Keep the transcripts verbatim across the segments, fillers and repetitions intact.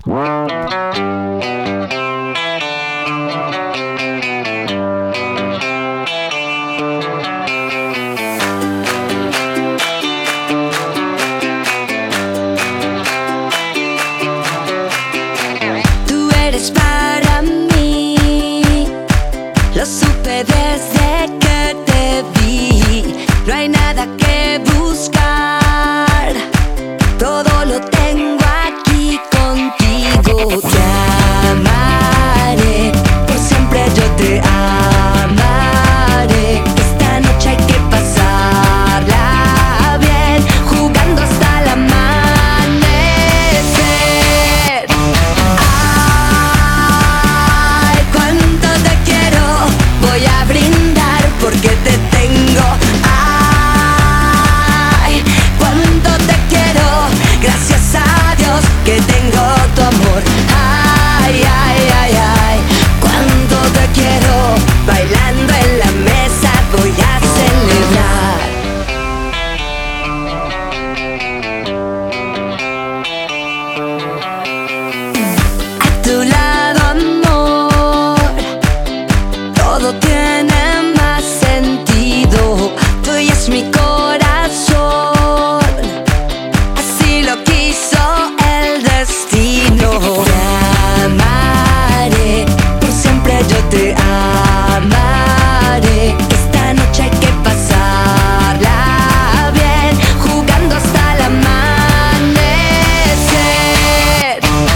Tú eres para mí, lo supe desde que te vi. No hay nada que buscar, todo lo tengo aquí contigo. Te amaré, por siempre yo te amaré. Esta noche hay que pasarla bien, jugando hasta el amanecer. Ay, cuánto te quiero, voy a brindar porque te tengo. Ay, cuánto te quiero, gracias a Dios que tengo tu amor. Ay, ay, ay, ay, cuánto te quiero, bailando en la mesa voy a celebrar. A tu lado, amor, todo tiene más sentido. Tuyo es mi corazón, así lo quiso el destino. Te amaré, por siempre yo te amaré. Esta noche hay que pasarla bien, jugando hasta el amanecer.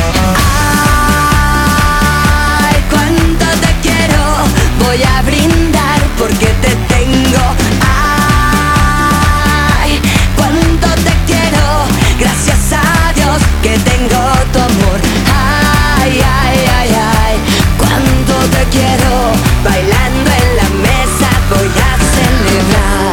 Ay, cuánto te quiero, voy a brindar porque te tengo. Ay, cuánto te quiero, gracias a Dios que tengo tu amor. Ay, ay, ay, ay, cuánto te quiero, bailando en la mesa voy a celebrar.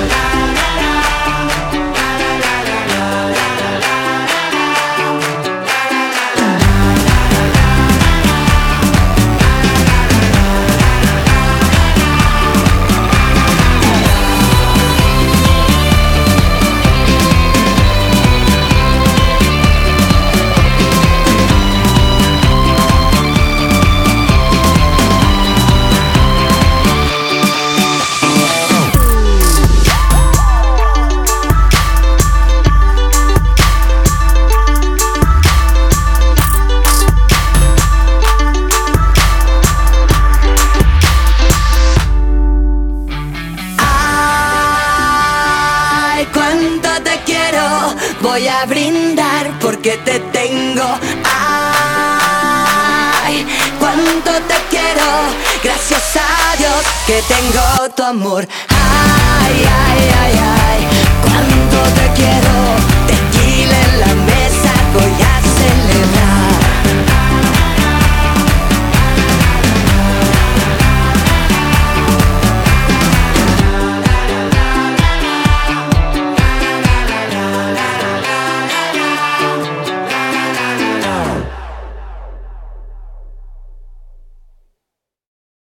Ay, cuánto te quiero, voy a brindar porque te tengo. Ay, cuánto te quiero, gracias a Dios que tengo tu amor. Ay, ay, ay, ay.